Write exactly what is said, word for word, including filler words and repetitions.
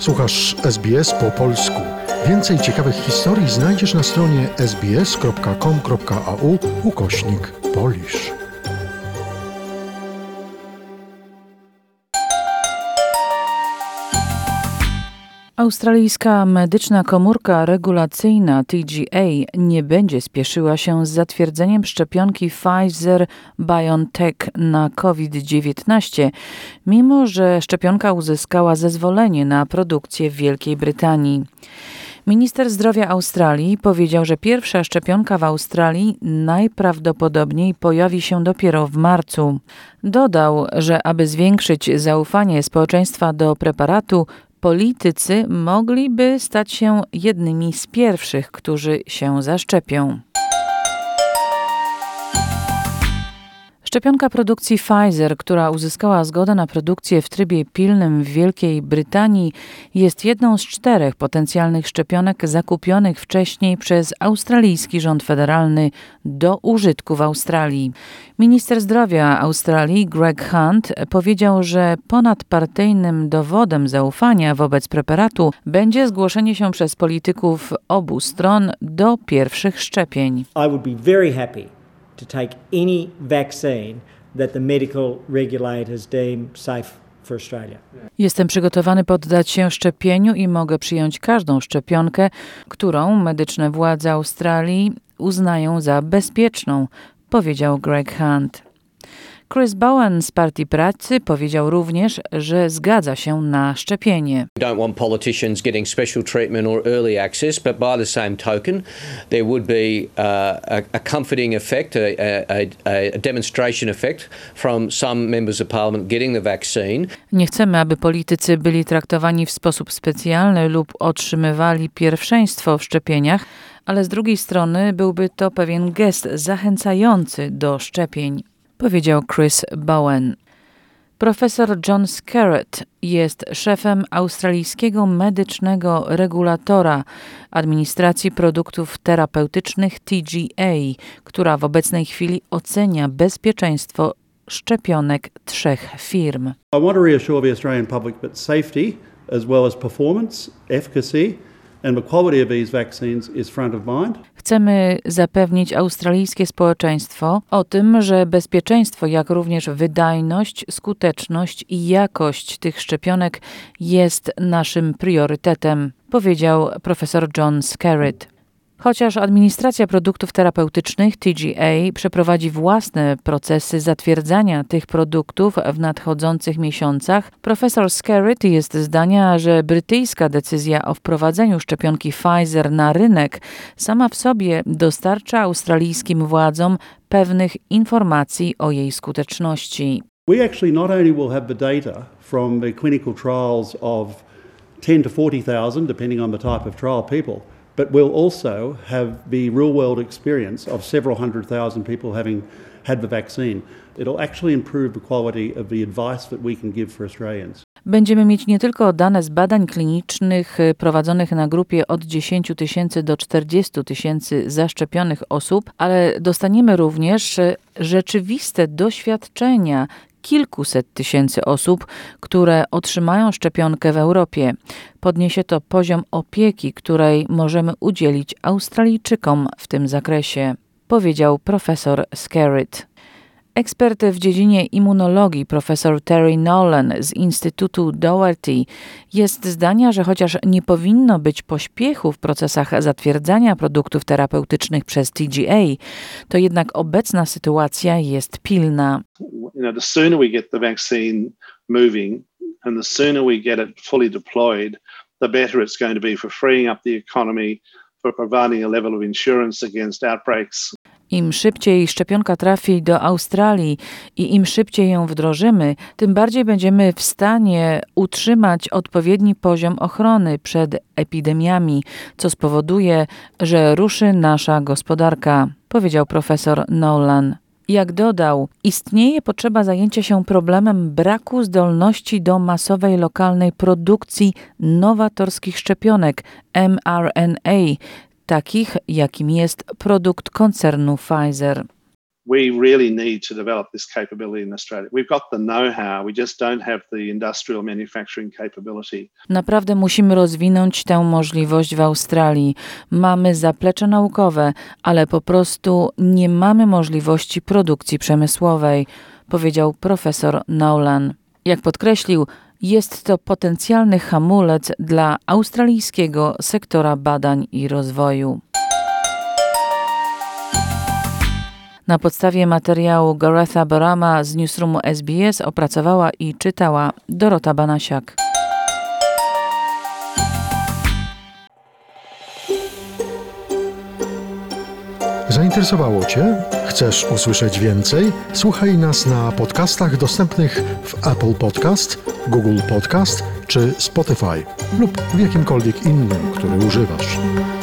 Słuchasz S B S po polsku. Więcej ciekawych historii znajdziesz na stronie sbs.com.au ukośnik Polish. Australijska medyczna komórka regulacyjna T G A nie będzie spieszyła się z zatwierdzeniem szczepionki Pfizer-BioNTech na COVID dziewiętnaście, mimo że szczepionka uzyskała zezwolenie na produkcję w Wielkiej Brytanii. Minister zdrowia Australii powiedział, że pierwsza szczepionka w Australii najprawdopodobniej pojawi się dopiero w marcu. Dodał, że aby zwiększyć zaufanie społeczeństwa do preparatu, politycy mogliby stać się jednymi z pierwszych, którzy się zaszczepią. Szczepionka produkcji Pfizer, która uzyskała zgodę na produkcję w trybie pilnym w Wielkiej Brytanii, jest jedną z czterech potencjalnych szczepionek zakupionych wcześniej przez australijski rząd federalny do użytku w Australii. Minister zdrowia Australii Greg Hunt powiedział, że ponadpartyjnym dowodem zaufania wobec preparatu będzie zgłoszenie się przez polityków obu stron do pierwszych szczepień. I would be very happy to take any vaccine that the medical regulators deem safe for Australia. Jestem przygotowany poddać się szczepieniu i mogę przyjąć każdą szczepionkę, którą medyczne władze Australii uznają za bezpieczną, powiedział Greg Hunt. Chris Bowen z Partii Pracy powiedział również, że zgadza się na szczepienie. We don't want politicians getting special treatment or early access, but by the same token, there would be uh, a, a comforting effect, a, a, a demonstration effect from some members of parliament getting the vaccine. Nie chcemy, aby politycy byli traktowani w sposób specjalny lub otrzymywali pierwszeństwo w szczepieniach, ale z drugiej strony byłby to pewien gest zachęcający do szczepień, powiedział Chris Bowen. Profesor John Skerritt jest szefem australijskiego medycznego regulatora administracji produktów terapeutycznych T G A, która w obecnej chwili ocenia bezpieczeństwo szczepionek trzech firm. I want to reassure the Australian public that safety as well as performance, efficacy and the quality of these vaccines is front of mind. Chcemy zapewnić australijskie społeczeństwo o tym, że bezpieczeństwo, jak również wydajność, skuteczność i jakość tych szczepionek jest naszym priorytetem, powiedział profesor John Skerritt. Chociaż administracja produktów terapeutycznych T G A przeprowadzi własne procesy zatwierdzania tych produktów w nadchodzących miesiącach, profesor Skerritt jest zdania, że brytyjska decyzja o wprowadzeniu szczepionki Pfizer na rynek sama w sobie dostarcza australijskim władzom pewnych informacji o jej skuteczności. We actually not only will have the data from the clinical trials of ten to forty thousand, depending on the type of trial people, but we'll also have the real-world experience of several hundred thousand people having had the vaccine. It'll actually improve the quality of the advice that we can give for Australians. Będziemy mieć nie tylko dane z badań klinicznych prowadzonych na grupie od dziesięć tysięcy do czterdziestu tysięcy zaszczepionych osób, ale dostaniemy również rzeczywiste doświadczenia kilkuset tysięcy osób, które otrzymają szczepionkę w Europie. Podniesie to poziom opieki, której możemy udzielić Australijczykom w tym zakresie, powiedział profesor Skerritt. Ekspert w dziedzinie immunologii profesor Terry Nolan z Instytutu Doherty jest zdania, że chociaż nie powinno być pośpiechu w procesach zatwierdzania produktów terapeutycznych przez T G A, to jednak obecna sytuacja jest pilna. You know, the sooner we get the vaccine moving and the sooner we get it fully deployed, the better it's going to be for freeing up the economy, for providing a level of insurance against outbreaks. Im szybciej szczepionka trafi do Australii i im szybciej ją wdrożymy, tym bardziej będziemy w stanie utrzymać odpowiedni poziom ochrony przed epidemiami, co spowoduje, że ruszy nasza gospodarka, powiedział profesor Nolan. Jak dodał, istnieje potrzeba zajęcia się problemem braku zdolności do masowej lokalnej produkcji nowatorskich szczepionek M R N A, takich jakim jest produkt koncernu Pfizer. we really need to develop this capability in Australia. We've got the know-how, we just don't have the industrial manufacturing capability. Naprawdę musimy rozwinąć tę możliwość w Australii. Mamy zaplecze naukowe, ale po prostu nie mamy możliwości produkcji przemysłowej, powiedział profesor Nolan. Jak podkreślił, jest to potencjalny hamulec dla australijskiego sektora badań i rozwoju. Na podstawie materiału Garetha Borama z Newsroomu S B S opracowała i czytała Dorota Banasiak. Zainteresowało Cię? Chcesz usłyszeć więcej? Słuchaj nas na podcastach dostępnych w Apple Podcast, Google Podcast czy Spotify lub w jakimkolwiek innym, który używasz.